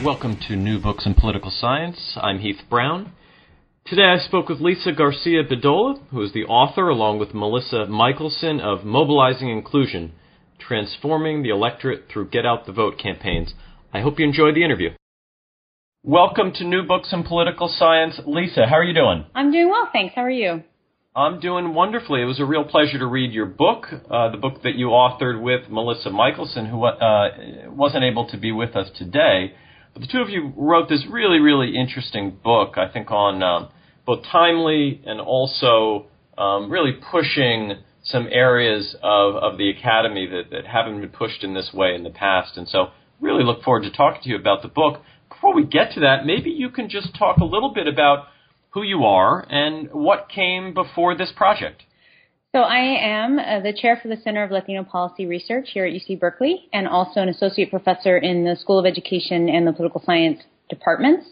Welcome to New Books in Political Science. I'm Heath Brown. Today I spoke with Lisa Garcia-Bedolla, who is the author, along with Melissa Michelson, of Mobilizing Inclusion, Transforming the Electorate Through Get Out the Vote campaigns. I hope you enjoyed the interview. Welcome to New Books in Political Science. Lisa, how are you doing? I'm doing well, thanks. How are you? I'm doing wonderfully. It was a real pleasure to read your book, the book that you authored with Melissa Michelson, who wasn't able to be with us today. But the two of you wrote this really, really interesting book, I think, on both timely and also really pushing some areas of the academy that haven't been pushed in this way in the past. And so really look forward to talking to you about the book. Before we get to that, maybe you can just talk a little bit about who you are and what came before this project. So I am the chair for the Center of Latino Policy Research here at UC Berkeley, and also an associate professor in the School of Education and the Political Science departments.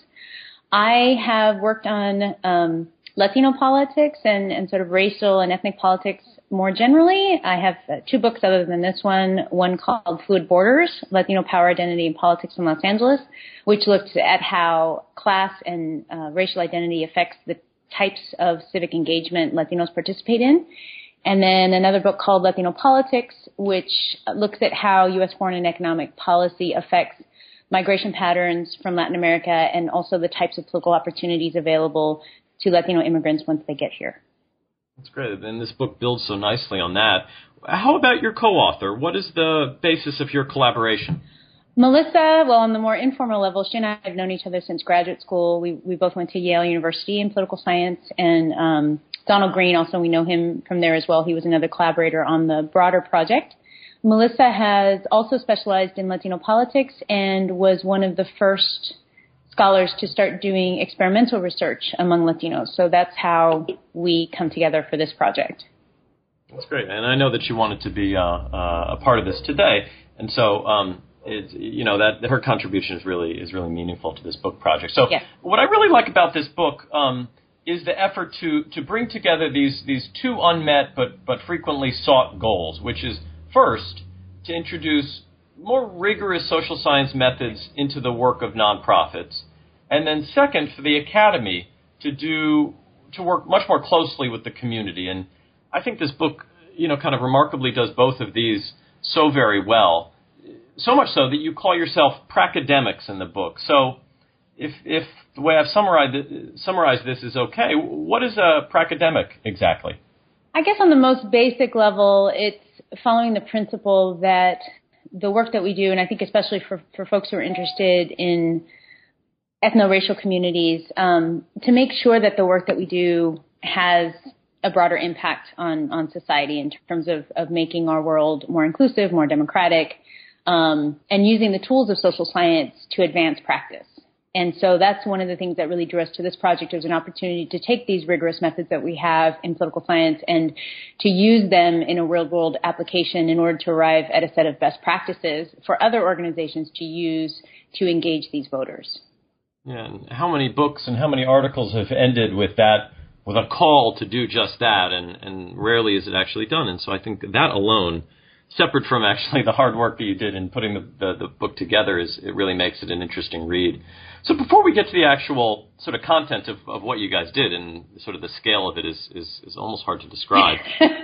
I have worked on Latino politics and sort of racial and ethnic politics more generally. I have two books other than this one called Fluid Borders, Latino Power, Identity, and Politics in Los Angeles, which looks at how class and racial identity affects the types of civic engagement Latinos participate in. And then another book called Latino Politics, which looks at how U.S. foreign and economic policy affects migration patterns from Latin America and also the types of political opportunities available to Latino immigrants once they get here. That's great. And this book builds so nicely on that. How about your co-author? What is the basis of your collaboration? Melissa, well, on the more informal level, she and I have known each other since graduate school. We both went to Yale University in political science, and Donald Green, also we know him from there as well. He was another collaborator on the broader project. Melissa has also specialized in Latino politics and was one of the first scholars to start doing experimental research among Latinos. So that's how we come together for this project. That's great. And I know that you wanted to be a part of this today. And so that her contribution is really meaningful to this book project. So yes. What I really like about this book is the effort to bring together these two unmet but frequently sought goals, which is first to introduce more rigorous social science methods into the work of nonprofits, and then second, for the academy to work much more closely with the community. And I think this book, kind of remarkably does both of these so very well. So much so that you call yourself pracademics in the book. So if the way I've summarized this is okay, what is a pracademic exactly? I guess on the most basic level, it's following the principle that the work that we do, and I think especially for folks who are interested in ethno-racial communities, to make sure that the work that we do has a broader impact on society in terms of making our world more inclusive, more democratic, and using the tools of social science to advance practice. And so that's one of the things that really drew us to this project, is an opportunity to take these rigorous methods that we have in political science and to use them in a real-world application in order to arrive at a set of best practices for other organizations to use to engage these voters. Yeah, and how many books and how many articles have ended with that, with a call to do just that, and rarely is it actually done. And so I think that alone, separate from actually the hard work that you did in putting the book together, it really makes it an interesting read. So before we get to the actual sort of content of what you guys did, and sort of the scale of it is almost hard to describe.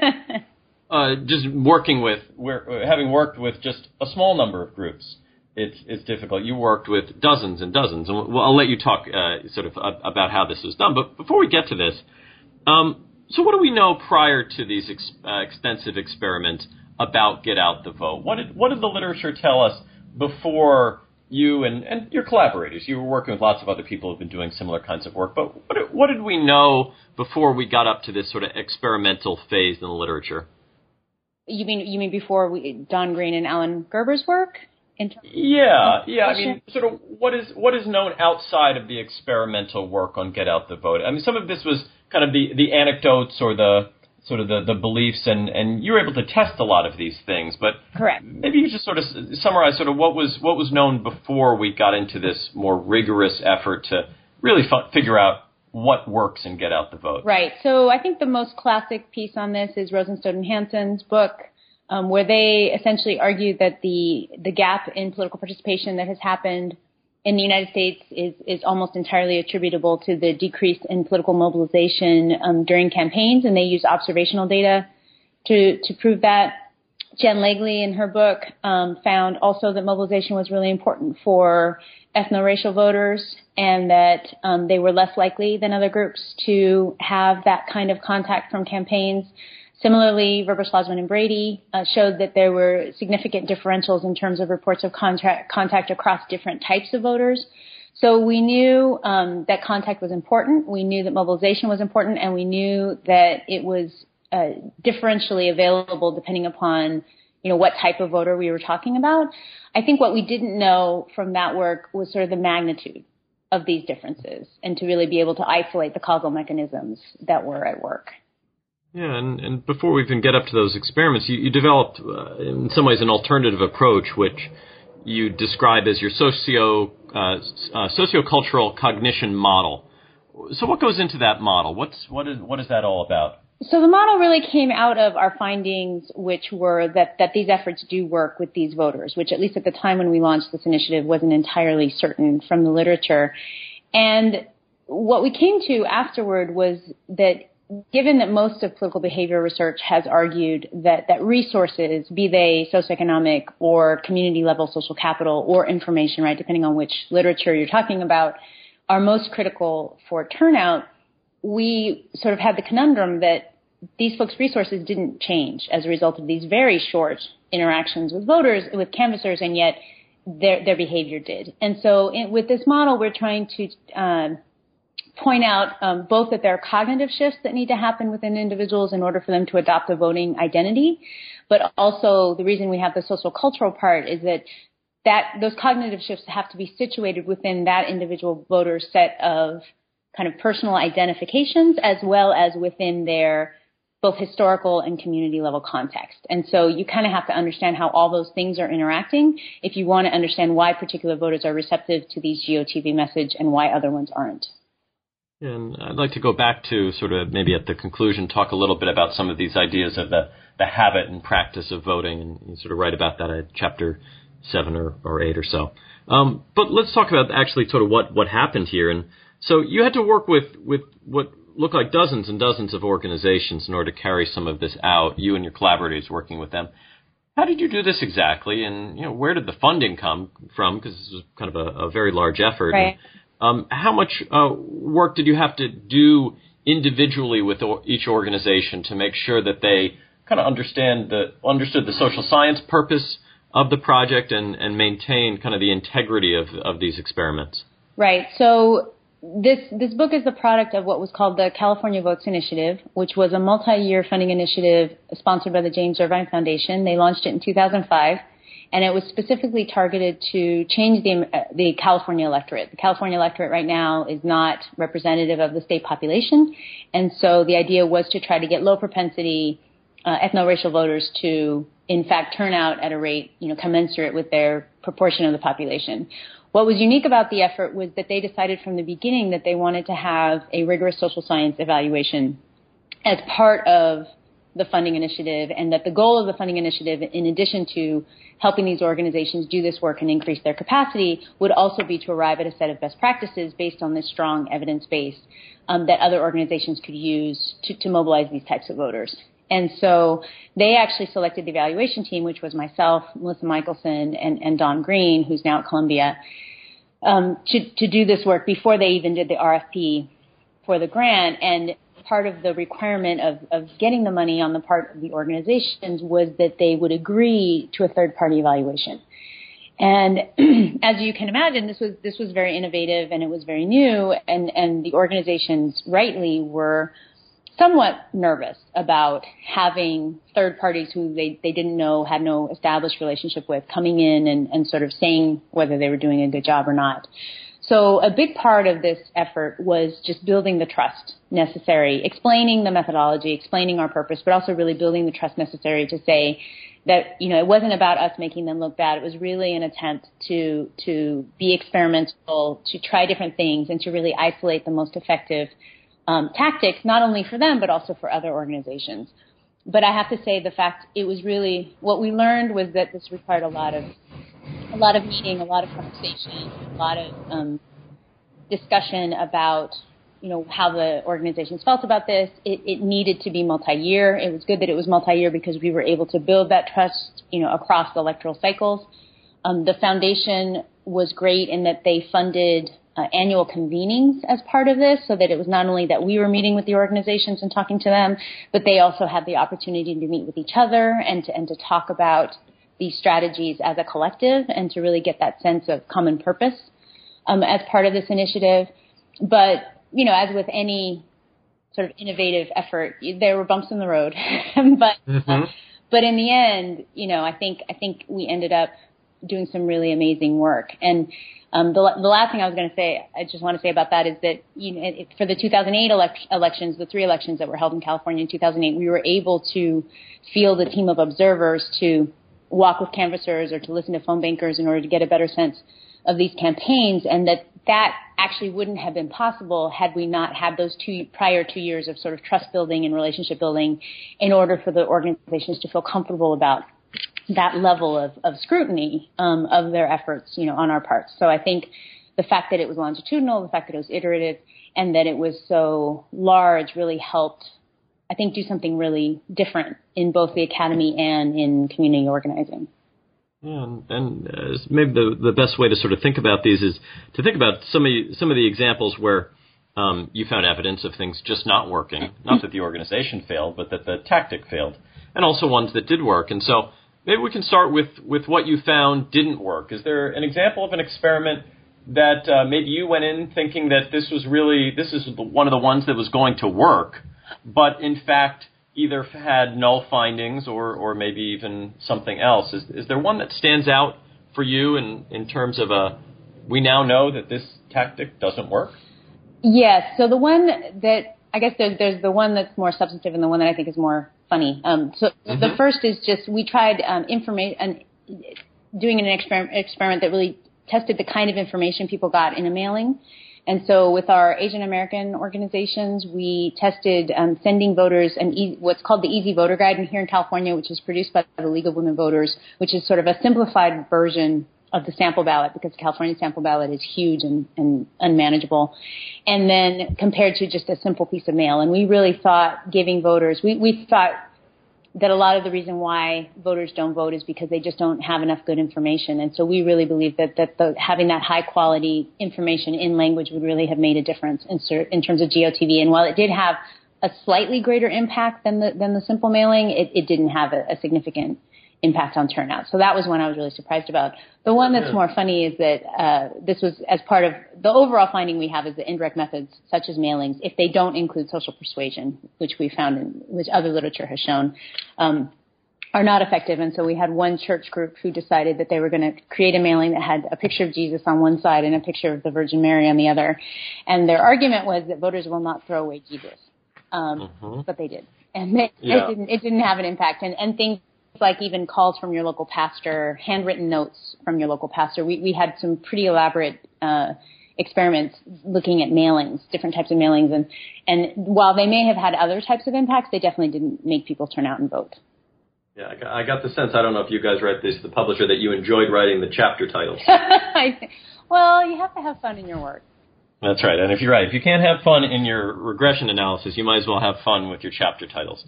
Just having worked with just a small number of groups, it's difficult. You worked with dozens and dozens, and I'll let you talk sort of about how this was done. But before we get to this, so what do we know prior to these extensive experiments about Get Out the Vote? What did the literature tell us before you and your collaborators? You were working with lots of other people who've been doing similar kinds of work, but what did we know before we got up to this sort of experimental phase in the literature? You mean before Don Green and Alan Gerber's work? Yeah. I mean, sort of what is known outside of the experimental work on Get Out the Vote? I mean, some of this was kind of the anecdotes or the sort of the beliefs, and you were able to test a lot of these things. But correct. Maybe you just sort of summarize sort of what was known before we got into this more rigorous effort to really figure out what works and Get Out the Vote. Right. So I think the most classic piece on this is Rosenstock and Hansen's book, where they essentially argued that the gap in political participation that has happened in the United States is almost entirely attributable to the decrease in political mobilization during campaigns, and they use observational data to prove that. Jen Legley, in her book, found also that mobilization was really important for ethno-racial voters, and that they were less likely than other groups to have that kind of contact from campaigns. Similarly, Verber, Schlossman, and Brady showed that there were significant differentials in terms of reports of contact across different types of voters. So we knew that contact was important, we knew that mobilization was important, and we knew that it was differentially available depending upon, what type of voter we were talking about. I think what we didn't know from that work was sort of the magnitude of these differences, and to really be able to isolate the causal mechanisms that were at work. Yeah, and before we even get up to those experiments, you developed, in some ways, an alternative approach, which you describe as your sociocultural cognition model. So what goes into that model? What is that all about? So the model really came out of our findings, which were that these efforts do work with these voters, which at least at the time when we launched this initiative wasn't entirely certain from the literature. And what we came to afterward was that given that most of political behavior research has argued that resources, be they socioeconomic or community level social capital or information, right, depending on which literature you're talking about, are most critical for turnout, we sort of had the conundrum that these folks' resources didn't change as a result of these very short interactions with voters, with canvassers, and yet their behavior did. And so with this model, we're trying to point out both that there are cognitive shifts that need to happen within individuals in order for them to adopt a voting identity, but also the reason we have the social cultural part is that those cognitive shifts have to be situated within that individual voter's set of kind of personal identifications as well as within their both historical and community level context. And so you kind of have to understand how all those things are interacting if you want to understand why particular voters are receptive to these GOTV message and why other ones aren't. And I'd like to go back to sort of maybe at the conclusion, talk a little bit about some of these ideas of the habit and practice of voting, and you sort of write about that at chapter 7 or 8 or so. But let's talk about actually sort of what happened here. And so you had to work with what looked like dozens and dozens of organizations in order to carry some of this out, you and your collaborators working with them. How did you do this exactly? And, where did the funding come from? Because this was kind of a very large effort. Right. And, how much work did you have to do individually with each organization to make sure that they kind of understood the social science purpose of the project and maintain kind of the integrity of these experiments? Right. So this book is the product of what was called the California Votes Initiative, which was a multi-year funding initiative sponsored by the James Irvine Foundation. They launched it in 2005. And it was specifically targeted to change the California electorate. The California electorate right now is not representative of the state population. And so the idea was to try to get low propensity ethno-racial voters to, in fact, turn out at a rate, commensurate with their proportion of the population. What was unique about the effort was that they decided from the beginning that they wanted to have a rigorous social science evaluation as part of the funding initiative, and that the goal of the funding initiative, in addition to helping these organizations do this work and increase their capacity, would also be to arrive at a set of best practices based on this strong evidence base that other organizations could use to mobilize these types of voters. And so they actually selected the evaluation team, which was myself, Melissa Michelson, and Don Green, who's now at Columbia, to do this work before they even did the RFP for the grant. And part of the requirement of getting the money on the part of the organizations was that they would agree to a third-party evaluation. And as you can imagine, this was very innovative and it was very new, and the organizations rightly were somewhat nervous about having third parties who they didn't know, had no established relationship with, coming in and sort of saying whether they were doing a good job or not. So a big part of this effort was just building the trust necessary, explaining the methodology, explaining our purpose, but also really building the trust necessary to say that, it wasn't about us making them look bad. It was really an attempt to be experimental, to try different things, and to really isolate the most effective tactics, not only for them, but also for other organizations. But I have to say it was really, what we learned was that this required a lot of a lot of meeting, a lot of conversation, a lot of discussion about, how the organizations felt about this. It needed to be multi-year. It was good that it was multi-year because we were able to build that trust, across the electoral cycles. The foundation was great in that they funded annual convenings as part of this, so that it was not only that we were meeting with the organizations and talking to them, but they also had the opportunity to meet with each other and to talk about these strategies as a collective and to really get that sense of common purpose as part of this initiative. But, as with any sort of innovative effort, there were bumps in the road. But in the end, I think we ended up doing some really amazing work. And the last thing I was going to say, I just want to say about that is that for the 2008 elections, the 3 elections that were held in California in 2008, we were able to field a team of observers to walk with canvassers or to listen to phone bankers in order to get a better sense of these campaigns, and that actually wouldn't have been possible had we not had those prior 2 years of sort of trust building and relationship building in order for the organizations to feel comfortable about that level of scrutiny of their efforts, on our part. So I think the fact that it was longitudinal, the fact that it was iterative, and that it was so large really helped, I think, do something really different in both the academy and in community organizing. Yeah, and maybe the best way to sort of think about these is to think about some of the examples where you found evidence of things just not working, not that the organization failed, but that the tactic failed, and also ones that did work. And so maybe we can start with what you found didn't work. Is there an example of an experiment that maybe you went in thinking that this is one of the ones that was going to work, but in fact either had null findings or maybe even something else? Is there one that stands out for you in terms of we now know that this tactic doesn't work? Yes. So the one that, I guess there's the one that's more substantive and the one that I think is more funny. The first is just we tried doing an experiment that really tested the kind of information people got in a mailing. And so with our Asian American organizations, we tested sending voters what's called the Easy Voter Guide here in California, which is produced by the League of Women Voters, which is sort of a simplified version of the sample ballot, because the California sample ballot is huge and unmanageable, and then compared to just a simple piece of mail. And we really thought giving voters, we thought that a lot of the reason why voters don't vote is because they just don't have enough good information. And so we really believe that having that high quality information in language would really have made a difference in terms of GOTV. And while it did have a slightly greater impact than the simple mailing, it didn't have a significant impact on turnout. So that was one I was really surprised about. The one that's more funny is that this was as part of the overall finding we have is that indirect methods such as mailings, if they don't include social persuasion, which we found which other literature has shown, are not effective. And so we had one church group who decided that they were going to create a mailing that had a picture of Jesus on one side and a picture of the Virgin Mary on the other. And their argument was that voters will not throw away Jesus. But they did. And it didn't have an impact. And things like even calls from your local pastor, handwritten notes from your local pastor. We had some pretty elaborate experiments looking at mailings, different types of mailings. And while they may have had other types of impacts, they definitely didn't make people turn out and vote. Yeah, I got the sense, I don't know if you guys read this, the publisher, that you enjoyed writing the chapter titles. Well, you have to have fun in your work. That's right. And if you're right, if you can't have fun in your regression analysis, you might as well have fun with your chapter titles.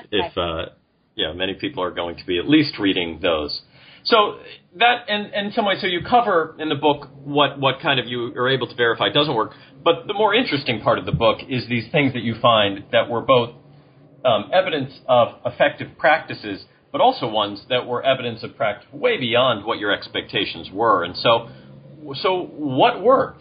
Many people are going to be at least reading those. So that, and in some ways, so you cover in the book what kind of you are able to verify doesn't work. But the more interesting part of the book is these things that you find that were both evidence of effective practices, but also ones that were evidence of practice way beyond what your expectations were. And so what worked?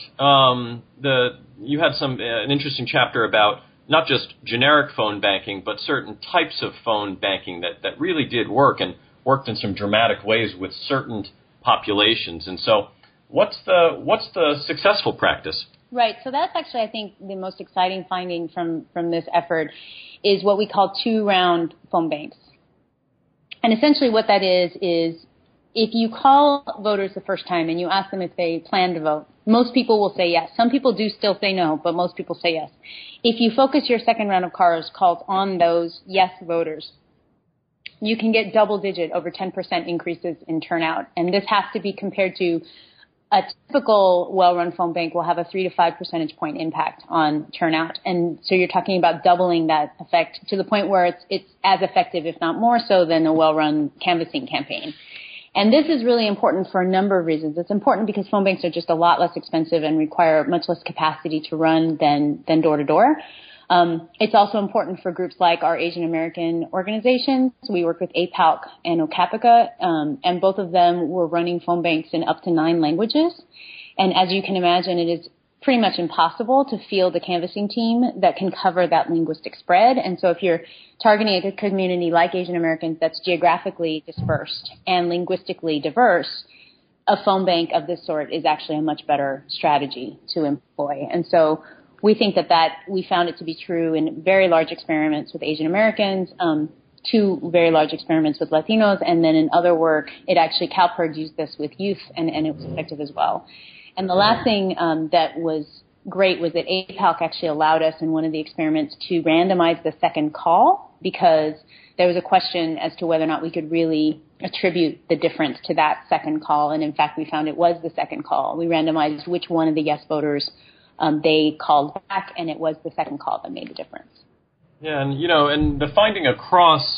You had an interesting chapter about not just generic phone banking, but certain types of phone banking that really did work and worked in some dramatic ways with certain populations. And so what's the successful practice? Right. So that's actually, I think, the most exciting finding from this effort is what we call 2-round phone banks. And essentially what that is if you call voters the first time and you ask them if they plan to vote, most people will say yes. Some people do still say no, but most people say yes. If you focus your second round of calls on those yes voters, you can get double-digit, over 10% increases in turnout. And this has to be compared to a typical well-run phone bank will have a 3 to 5 percentage point impact on turnout. And so you're talking about doubling that effect to the point where it's as effective, if not more so, than a well-run canvassing campaign. And this is really important for a number of reasons. It's important because phone banks are just a lot less expensive and require much less capacity to run than door-to-door. It's also important for groups like our Asian American organizations. We work with APALC and Okapica, and both of them were running phone banks in up to 9 languages. And as you can imagine, it is pretty much impossible to field a canvassing team that can cover that linguistic spread. And so if you're targeting a community like Asian Americans that's geographically dispersed and linguistically diverse, a phone bank of this sort is actually a much better strategy to employ. And so we think that we found it to be true in very large experiments with Asian Americans, 2 very large experiments with Latinos, and then in other work, CalPERD used this with youth, and it was effective as well. And the last thing that was great was that APALC actually allowed us in one of the experiments to randomize the second call, because there was a question as to whether or not we could really attribute the difference to that second call. And in fact, we found it was the second call. We randomized which one of the yes voters they called back, and it was the second call that made the difference. Yeah, and the finding across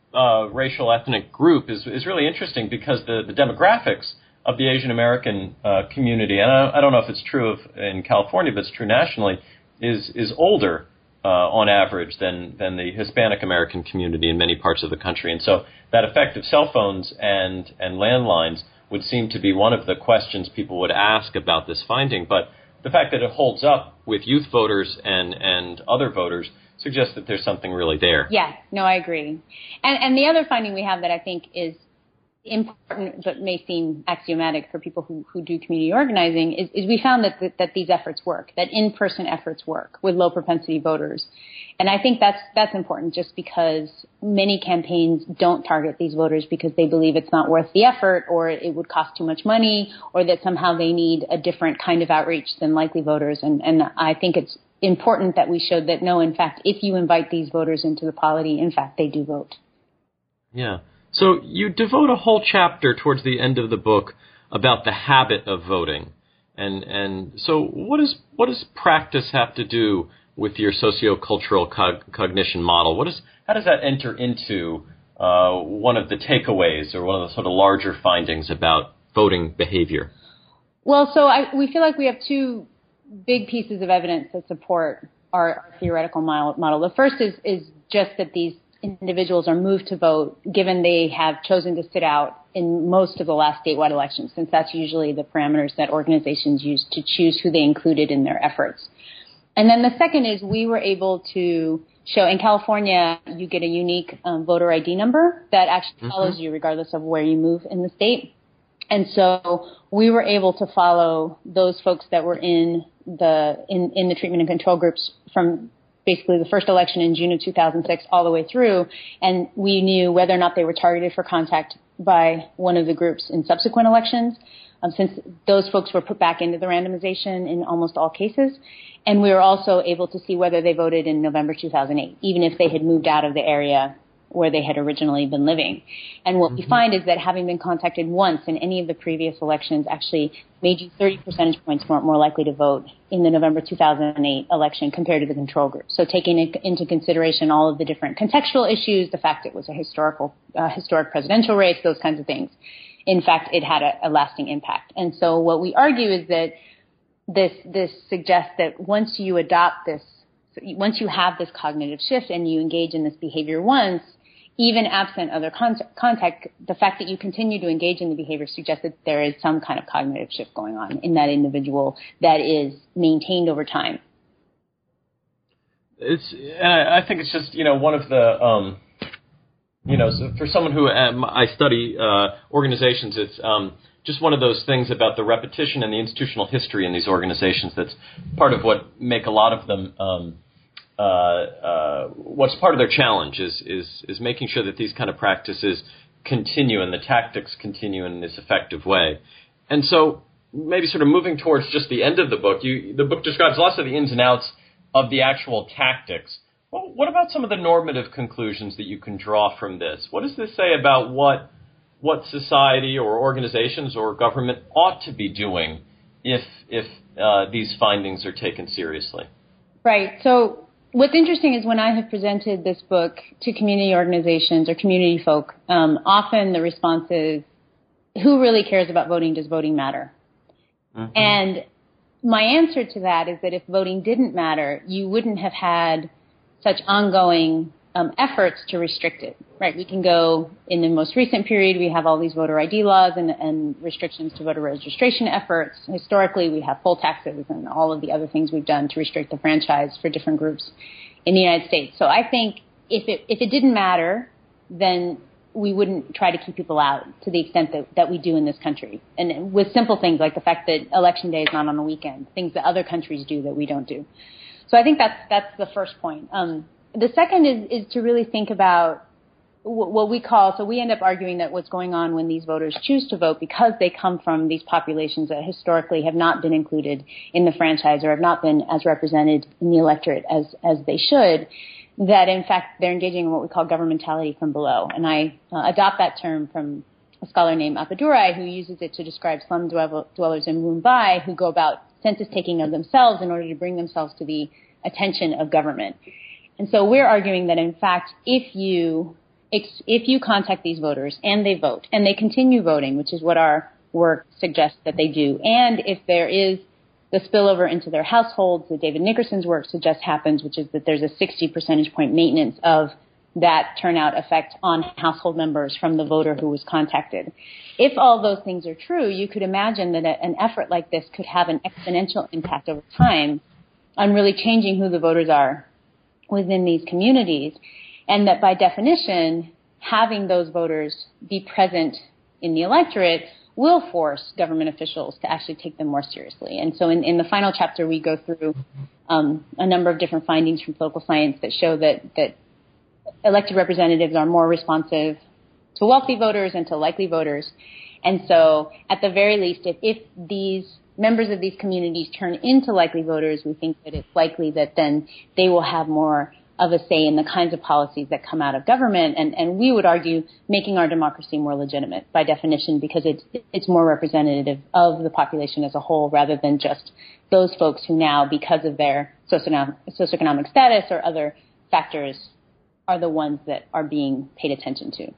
racial ethnic group is really interesting, because the demographics of the Asian American community, and I don't know if it's true in California, but it's true nationally, is older on average than the Hispanic American community in many parts of the country. And so that effect of cell phones and landlines would seem to be one of the questions people would ask about this finding. But the fact that it holds up with youth voters and other voters suggests that there's something really there. Yeah, no, I agree. And the other finding we have that I think is important but may seem axiomatic for people who do community organizing is we found that these efforts work, that in-person efforts work with low propensity voters. And I think that's important, just because many campaigns don't target these voters because they believe it's not worth the effort, or it would cost too much money, or that somehow they need a different kind of outreach than likely voters. And I think it's important that we showed that no, in fact, if you invite these voters into the polity, in fact, they do vote. Yeah. So you devote a whole chapter towards the end of the book about the habit of voting. And so what does practice have to do with your sociocultural cognition model? How does that enter into one of the takeaways or one of the sort of larger findings about voting behavior? Well, so we feel like we have 2 big pieces of evidence that support our theoretical model. The first is just that these individuals are moved to vote given they have chosen to sit out in most of the last statewide elections, since that's usually the parameters that organizations use to choose who they included in their efforts. And then the second is we were able to show in California you get a unique voter ID number that actually follows you regardless of where you move in the state. And so we were able to follow those folks that were in the treatment and control groups from basically the first election in June of 2006 all the way through, and we knew whether or not they were targeted for contact by one of the groups in subsequent elections, since those folks were put back into the randomization in almost all cases. And we were also able to see whether they voted in November 2008, even if they had moved out of the area where they had originally been living. And what we find is that having been contacted once in any of the previous elections actually made you 30 percentage points more likely to vote in the November 2008 election compared to the control group. So taking into consideration all of the different contextual issues, the fact it was a historic presidential race, those kinds of things, in fact, it had a lasting impact. And so what we argue is that this suggests that once you adopt this, once you have this cognitive shift and you engage in this behavior once, even absent other contact, the fact that you continue to engage in the behavior suggests that there is some kind of cognitive shift going on in that individual that is maintained over time. I think it's just, one of the, so for someone who I study organizations, it's just one of those things about the repetition and the institutional history in these organizations that's part of what make a lot of them what's part of their challenge is making sure that these kind of practices continue and the tactics continue in this effective way. And so maybe sort of moving towards just the end of the book, the book describes lots of the ins and outs of the actual tactics, Well, what about some of the normative conclusions that you can draw from this? What does this say about what society or organizations or government ought to be doing if these findings are taken seriously? Right. So what's interesting is when I have presented this book to community organizations or community folk, often the response is, who really cares about voting? Does voting matter? Mm-hmm. And my answer to that is that if voting didn't matter, you wouldn't have had such ongoing efforts to restrict it, right? We can go, in the most recent period, we have all these voter ID laws and restrictions to voter registration efforts. Historically, we have poll taxes and all of the other things we've done to restrict the franchise for different groups in the United States. So I think if it didn't matter, then we wouldn't try to keep people out to the extent that we do in this country. And with simple things like the fact that Election Day is not on the weekend, things that other countries do that we don't do. So I think that's the first point. The second is to really think about what we call, so we end up arguing that what's going on when these voters choose to vote, because they come from these populations that historically have not been included in the franchise or have not been as represented in the electorate as they should, that in fact they're engaging in what we call governmentality from below. And I adopt that term from a scholar named Appadurai, who uses it to describe slum dwellers in Mumbai who go about census taking of themselves in order to bring themselves to the attention of government. And so we're arguing that, in fact, if you contact these voters and they vote and they continue voting, which is what our work suggests that they do, and if there is the spillover into their households that David Nickerson's work suggests happens, which is that there's a 60 percentage point maintenance of that turnout effect on household members from the voter who was contacted. If all those things are true, you could imagine that an effort like this could have an exponential impact over time on really changing who the voters are within these communities, and that by definition, having those voters be present in the electorate will force government officials to actually take them more seriously. And so in the final chapter, we go through a number of different findings from political science that show that elected representatives are more responsive to wealthy voters and to likely voters. And so at the very least, if these members of these communities turn into likely voters, we think that it's likely that then they will have more of a say in the kinds of policies that come out of government. And we would argue making our democracy more legitimate by definition, because it's more representative of the population as a whole rather than just those folks who now, because of their socioeconomic status or other factors, are the ones that are being paid attention to.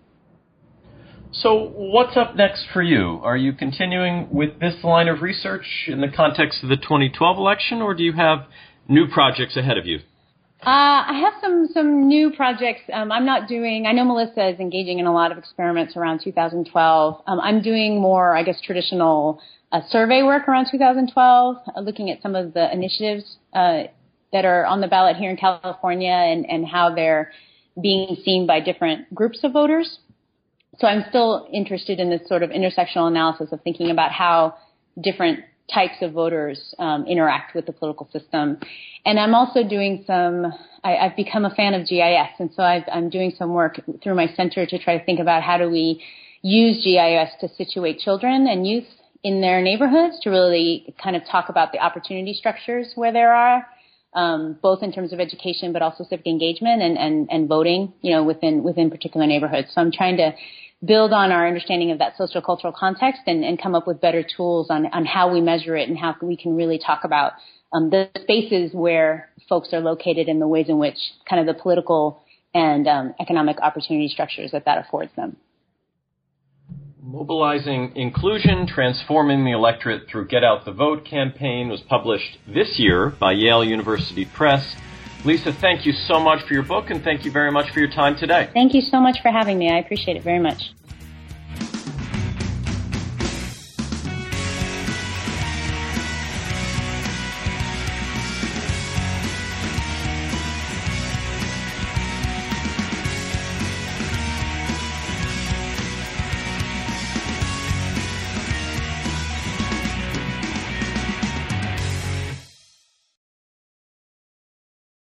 So what's up next for you? Are you continuing with this line of research in the context of the 2012 election, or do you have new projects ahead of you? I have some new projects. I know Melissa is engaging in a lot of experiments around 2012. I'm doing more, I guess, traditional survey work around 2012, looking at some of the initiatives that are on the ballot here in California and how they're being seen by different groups of voters. So I'm still interested in this sort of intersectional analysis of thinking about how different types of voters interact with the political system. And I'm also doing I've become a fan of GIS, and so I'm doing some work through my center to try to think about how do we use GIS to situate children and youth in their neighborhoods, to really kind of talk about the opportunity structures where there are, both in terms of education but also civic engagement and voting, within particular neighborhoods. So I'm trying to build on our understanding of that sociocultural context and come up with better tools on how we measure it and how we can really talk about the spaces where folks are located and the ways in which kind of the political and economic opportunity structures that affords them. Mobilizing Inclusion, Transforming the Electorate Through Get Out the Vote campaign was published this year by Yale University Press. Lisa, thank you so much for your book, and thank you very much for your time today. Thank you so much for having me. I appreciate it very much.